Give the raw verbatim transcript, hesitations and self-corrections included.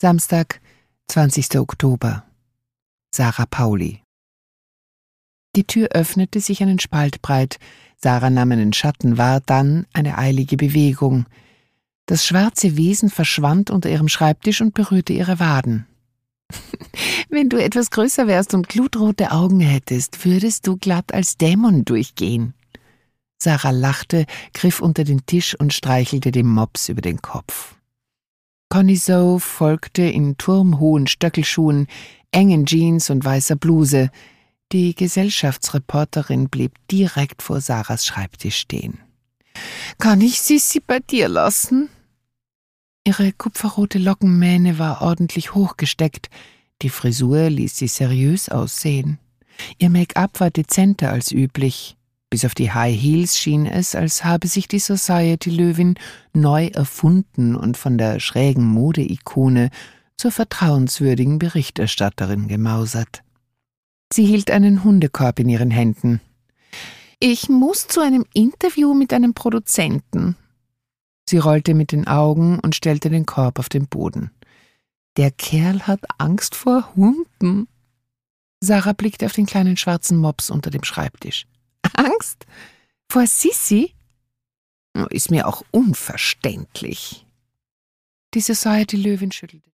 Samstag, zwanzigster Oktober. Sarah Pauli. Die Tür öffnete sich einen Spalt breit. Sarah nahm einen Schatten wahr, dann eine eilige Bewegung. Das schwarze Wesen verschwand unter ihrem Schreibtisch und berührte ihre Waden. »Wenn du etwas größer wärst und glutrote Augen hättest, würdest du glatt als Dämon durchgehen.« Sarah lachte, griff unter den Tisch und streichelte dem Mops über den Kopf. Conny Zoe folgte in turmhohen Stöckelschuhen, engen Jeans und weißer Bluse. Die Gesellschaftsreporterin blieb direkt vor Sarahs Schreibtisch stehen. »Kann ich Sissi bei dir lassen?« Ihre kupferrote Lockenmähne war ordentlich hochgesteckt, die Frisur ließ sie seriös aussehen. Ihr Make-up war dezenter als üblich. Bis auf die High Heels schien es, als habe sich die Society-Löwin neu erfunden und von der schrägen Mode-Ikone zur vertrauenswürdigen Berichterstatterin gemausert. Sie hielt einen Hundekorb in ihren Händen. »Ich muss zu einem Interview mit einem Produzenten.« Sie rollte mit den Augen und stellte den Korb auf den Boden. »Der Kerl hat Angst vor Hunden.« Sarah blickte auf den kleinen schwarzen Mops unter dem Schreibtisch. »Angst? Vor Sissi? Ist mir auch unverständlich.« Die Society-Löwin schüttelte.